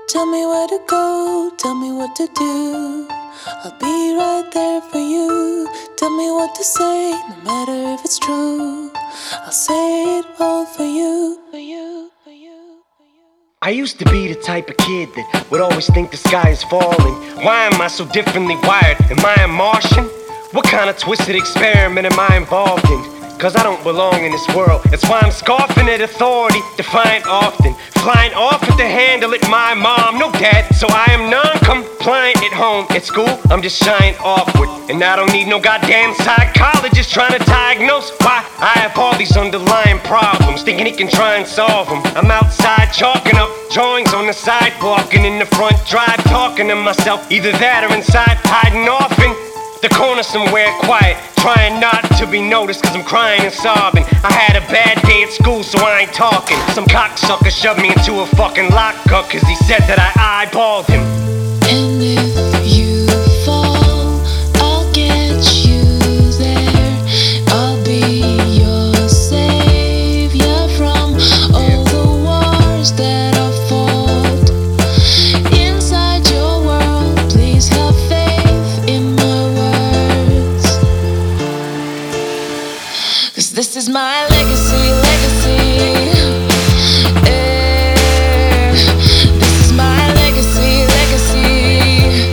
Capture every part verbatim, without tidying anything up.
Tell me where to go, tell me what to do. I'll be right there for you. Tell me what to say, no matter if it's true. I'll say it all for you, for you, for you, for you. I used to be the type of kid that would always think the sky is falling. Why am I so differently wired? Am I a Martian? What kind of twisted experiment am I involved in? Cause I don't belong in this world. That's why I'm scoffing at authority, defiant often. Flying off at the handle at my mom, no dad. So I am non-compliant at home. At school, I'm just shying awkward. And I don't need no goddamn psychologist trying to diagnose why I have all these underlying problems, thinking he can try and solve them. I'm outside chalking up drawings on the sidewalk, and in the front drive talking to myself. Either that or inside hiding off in the corner somewhere quiet, trying not to be noticed cause I'm crying and sobbing. I had a bad day at school so I ain't talking. Some cocksucker shoved me into a fucking lockup cause he said that I eyeballed him. And if you fall, I'll get you there. I'll be your savior from all the wars that I fought. Inside your world, please have faith in my words. Cause this is my legacy, legacy. Eh, this is my legacy, legacy.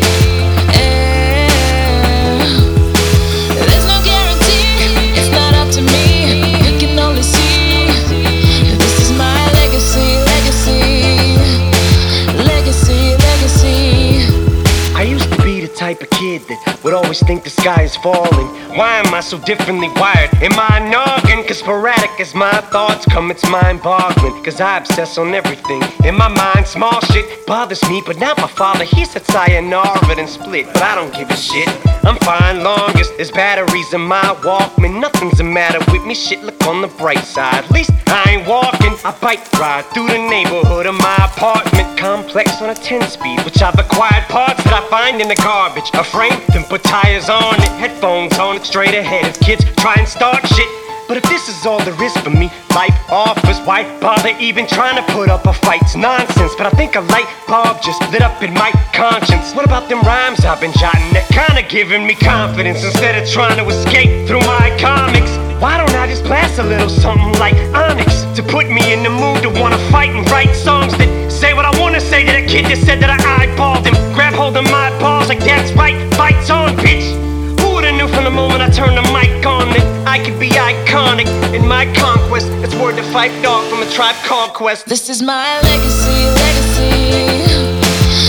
Eh, there's no guarantee, it's not up to me. You can only see. This is my legacy, legacy. Legacy, legacy. I used to be the type of kid that would always think the sky is falling. Why am I so differently wired? Am I a noggin? Cause sporadic as my thoughts come, it's mind-boggling. Cause I obsess on everything. In my mind, small shit bothers me, but not my father. He said sayonara and split, but I don't give a shit. I'm fine longest, there's batteries in my Walkman. Nothing's the matter with me, shit, look on the bright side. At least I ain't walking, I bike ride through the neighborhood of my apartment complex on a ten-speed, which I've acquired parts that I find in the garbage. A frame, then put tires on it, headphones on it, straight ahead as kids try and start shit. But if this is all there is for me, life offers, why bother even trying to put up a fight? It's nonsense, but I think a light bulb just lit up in my conscience. What about them rhymes I've been jotting that kinda giving me confidence instead of trying to escape through my comics? Why don't I just blast a little something like Onyx to put me in the mood to wanna fight and write songs that say what I wanna say to that kid that said that I eyeballed him? Grab hold of my balls like that's right, fights on, bitch. Who would've knew from the moment I turned the mic on that I could be iconic in my conquest? It's word to Fight Dog from a Tribe Called Quest. This is my legacy, legacy.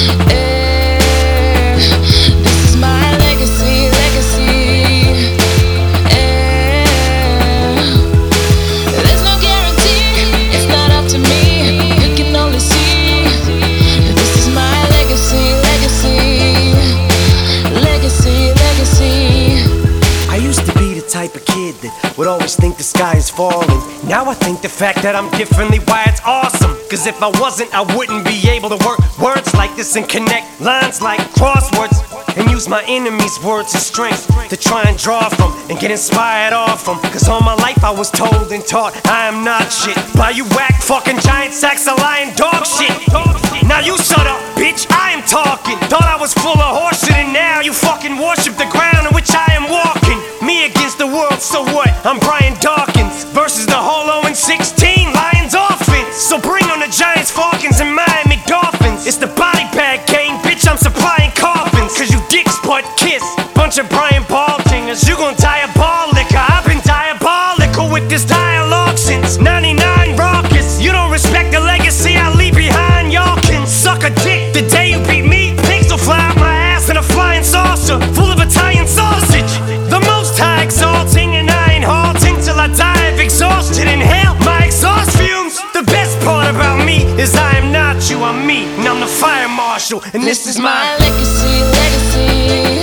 Eh, this is my legacy, legacy. Eh, there's no guarantee, it's not up to me. You can only see. This is my legacy, legacy. Legacy, legacy. I used to be the type of kid that would always think the sky is falling. Now I think the fact that I'm differently wired's awesome. Cause if I wasn't, I wouldn't be able to work words like this and connect lines like crosswords, and use my enemies' words as strength to try and draw from and get inspired off them. Cause all my life I was told and taught I am not shit by you whack fucking giant sacks of lying dog shit. Now you shut up, bitch, I am talking. Thought I was full of horseshit and now you fucking worship the ground on which I am walking. Me against the world, so what? I'm Brian Dawkins versus the Holo and sixteen Lions offense. So bring on the Giants, Falcons, and Miami Dolphins. It's the body bag game, bitch, I'm supplying coffins. Cause you dicks butt kiss, bunch of Brian Baltingers. You gon' diabolical, I've been diabolical with this dialogue since ninety-nine raucous. You don't respect the legacy I leave behind, y'all can suck a dick. The day you beat me, pigs will fly out my ass in a flying saucer full of Italian sausage. The most high exalting, and I ain't halting till I die of exhaustion. Inhale my exhaust fumes. The best part about me is I am not you, I'm me, and I'm the fire marshal, and this, this is my legacy, legacy.